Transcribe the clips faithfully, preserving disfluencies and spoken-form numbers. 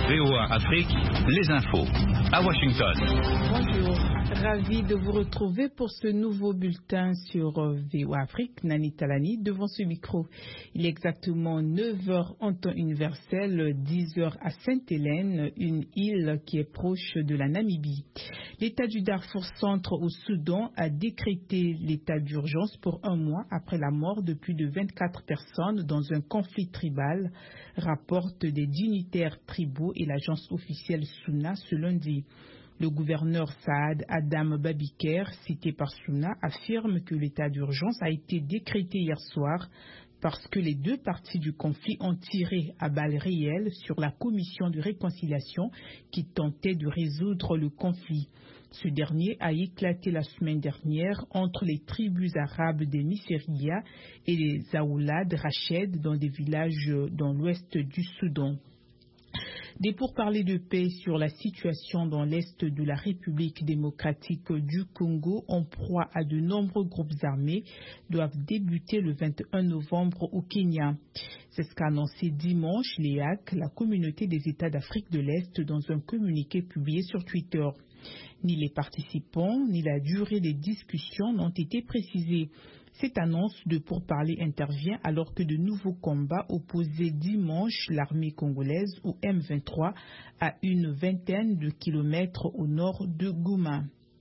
V O A Afrique, les infos. À Washington. Bonjour, ravi de vous retrouver pour ce nouveau bulletin sur V O A Afrique. Nani Talani devant ce micro. Il est exactement neuf heures en temps universel, dix heures à Sainte-Hélène, une île qui est proche de la Namibie. L'État du Darfour centre au Soudan a décrété l'état d'urgence pour un mois après la mort de plus de vingt-quatre personnes dans un conflit tribal, rapportent des dignitaires tribaux et l'agence officielle Suna ce lundi. Le gouverneur Saad Adam Babiker, cité par Suna, affirme que l'état d'urgence a été décrété hier soir parce que les deux parties du conflit ont tiré à balles réelles sur la commission de réconciliation qui tentait de résoudre le conflit. Ce dernier a éclaté la semaine dernière entre les tribus arabes des Misseria et les Aoulad Rached dans des villages dans l'ouest du Soudan. Des pourparlers de paix sur la situation dans l'est de la République démocratique du Congo en proie à de nombreux groupes armés doivent débuter le vingt et un novembre au Kenya. C'est ce qu'a annoncé dimanche l'E A C, la communauté des États d'Afrique de l'Est, dans un communiqué publié sur Twitter. Ni les participants, ni la durée des discussions n'ont été précisés. Cette annonce de pourparlers intervient alors que de nouveaux combats opposaient dimanche l'armée congolaise au M vingt-trois à une vingtaine de kilomètres au nord de Goma.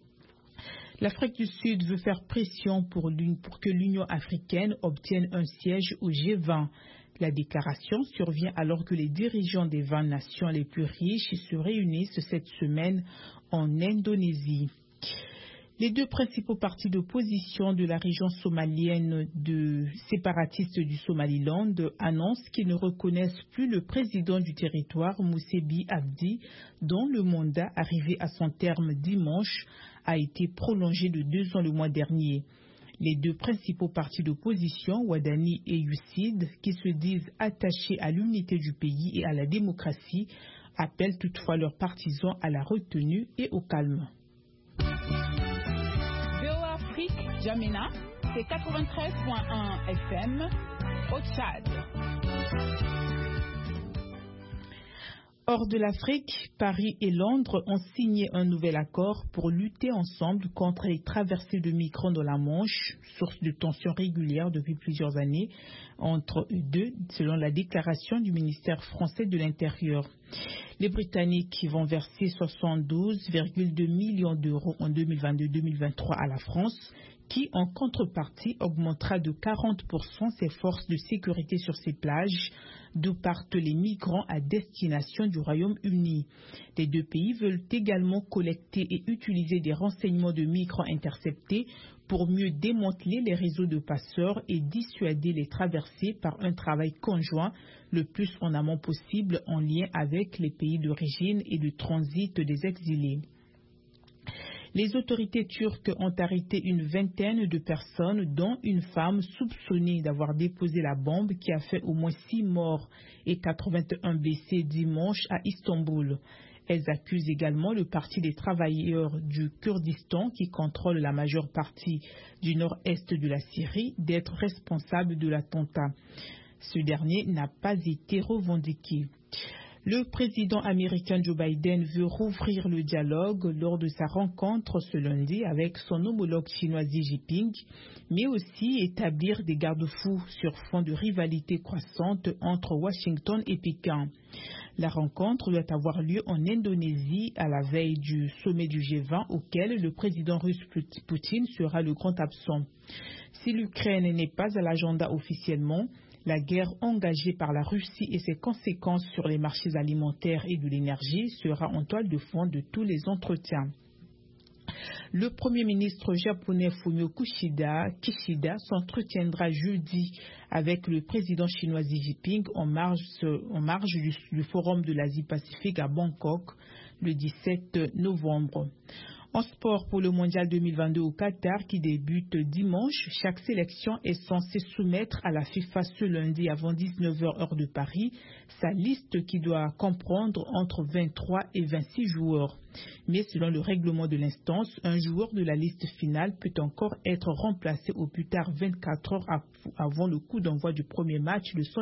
L'Afrique du Sud veut faire pression pour, pour que l'Union africaine obtienne un siège au G vingt. La déclaration survient alors que les dirigeants des vingt nations les plus riches se réunissent cette semaine en Indonésie. Les deux principaux partis d'opposition de la région somalienne de séparatistes du Somaliland annoncent qu'ils ne reconnaissent plus le président du territoire, Moussebi Abdi, dont le mandat arrivé à son terme dimanche a été prolongé de deux ans le mois dernier. Les deux principaux partis d'opposition, Wadani et U C I D, qui se disent attachés à l'unité du pays et à la démocratie, appellent toutefois leurs partisans à la retenue et au calme. V O A Afrique, Jamina, c'est quatre-vingt-treize point un F M au Tchad. Hors de l'Afrique, Paris et Londres ont signé un nouvel accord pour lutter ensemble contre les traversées de migrants dans la Manche, source de tensions régulières depuis plusieurs années entre eux deux, selon la déclaration du ministère français de l'Intérieur. Les Britanniques vont verser soixante-douze virgule deux millions d'euros en deux mille vingt-deux deux mille vingt-trois à la France, qui, en contrepartie, augmentera de quarante pour cent ses forces de sécurité sur ses plages, d'où partent les migrants à destination du Royaume-Uni. Les deux pays veulent également collecter et utiliser des renseignements de migrants interceptés pour mieux démanteler les réseaux de passeurs et dissuader les traversées par un travail conjoint le plus en amont possible en lien avec les pays d'origine et de transit des exilés. Les autorités turques ont arrêté une vingtaine de personnes, dont une femme soupçonnée d'avoir déposé la bombe qui a fait au moins six morts et quatre-vingt-un blessés dimanche à Istanbul. Elles accusent également le Parti des travailleurs du Kurdistan, qui contrôle la majeure partie du nord-est de la Syrie, d'être responsable de l'attentat. Ce dernier n'a pas été revendiqué. Le président américain Joe Biden veut rouvrir le dialogue lors de sa rencontre ce lundi avec son homologue chinois Xi Jinping, mais aussi établir des garde-fous sur fond de rivalité croissante entre Washington et Pékin. La rencontre doit avoir lieu en Indonésie à la veille du sommet du G vingt auquel le président russe Poutine sera le grand absent. Si l'Ukraine n'est pas à l'agenda officiellement, la guerre engagée par la Russie et ses conséquences sur les marchés alimentaires et de l'énergie sera en toile de fond de tous les entretiens. Le Premier ministre japonais Fumio Kishida, Kishida s'entretiendra jeudi avec le président chinois Xi Jinping en marge, en marge du, du Forum de l'Asie-Pacifique à Bangkok le dix-sept novembre. En sport, pour le mondial deux mille vingt-deux au Qatar qui débute dimanche, chaque sélection est censée soumettre à la FIFA ce lundi avant dix-neuf heures heure de Paris sa liste qui doit comprendre entre vingt-trois et vingt-six joueurs. Mais selon le règlement de l'instance, un joueur de la liste finale peut encore être remplacé au plus tard vingt-quatre heures avant le coup d'envoi du premier match de son